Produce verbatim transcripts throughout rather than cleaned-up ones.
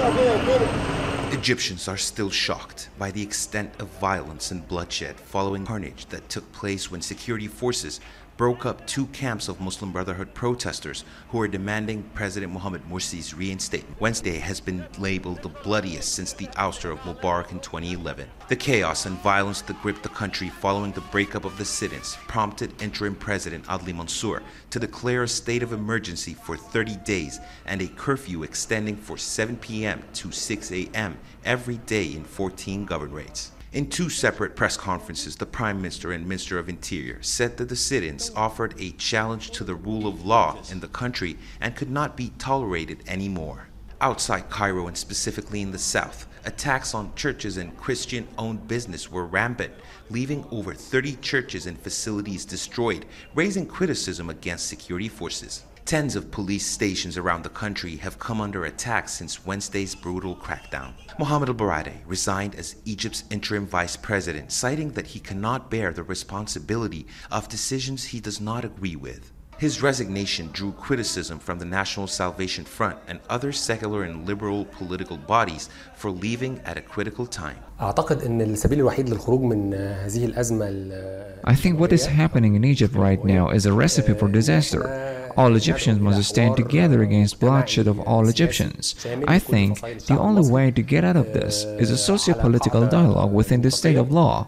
Egyptians are still shocked by the extent of violence and bloodshed following carnage that took place when security forces broke up two camps of Muslim Brotherhood protesters who are demanding President Mohamed Morsi's reinstatement. Wednesday has been labeled the bloodiest since the ouster of Mubarak in twenty eleven. The chaos and violence that gripped the country following the breakup of the sit-ins prompted interim President Adli Mansour to declare a state of emergency for thirty days and a curfew extending for seven p.m. to six a.m. every day in fourteen governorates. In two separate press conferences, the Prime Minister and Minister of Interior said that the sit-ins offered a challenge to the rule of law in the country and could not be tolerated anymore. Outside Cairo and specifically in the south, attacks on churches and Christian-owned business were rampant, leaving over thirty churches and facilities destroyed, raising criticism against security forces. Tens of police stations around the country have come under attack since Wednesday's brutal crackdown. Mohamed El-Baradei resigned as Egypt's interim vice president, citing that he cannot bear the responsibility of decisions he does not agree with. His resignation drew criticism from the National Salvation Front and other secular and liberal political bodies for leaving at a critical time. أعتقد أن السبيل الوحيد للخروج من هذه الأزمة. I think what is happening in Egypt right now is a recipe for disaster. All Egyptians must stand together against bloodshed of all Egyptians. I think the only way to get out of this is a socio-political dialogue within the state of law.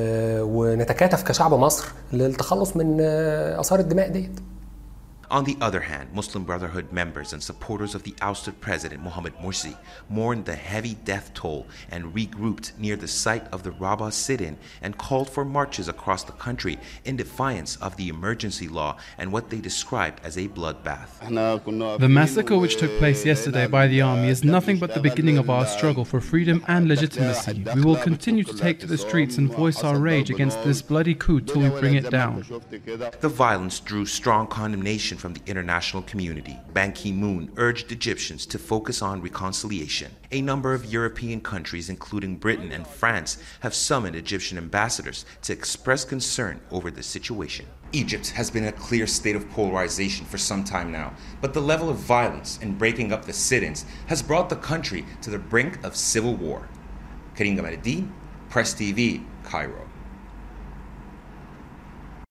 ونتكاتف كشعب مصر للتخلص من آثار الدماء ديت. On the other hand, Muslim Brotherhood members and supporters of the ousted President Mohamed Morsi mourned the heavy death toll and regrouped near the site of the Rabaa sit-in and called for marches across the country in defiance of the emergency law and what they described as a bloodbath. The massacre which took place yesterday by the army is nothing but the beginning of our struggle for freedom and legitimacy. We will continue to take to the streets and voice our rage against this bloody coup till we bring it down. The violence drew strong condemnation from the international community. Ban Ki-moon urged Egyptians to focus on reconciliation. A number of European countries, including Britain and France, have summoned Egyptian ambassadors to express concern over the situation. Egypt has been in a clear state of polarization for some time now, but the level of violence in breaking up the sit-ins has brought the country to the brink of civil war. Karim Gamaluddin, Press T V, Cairo.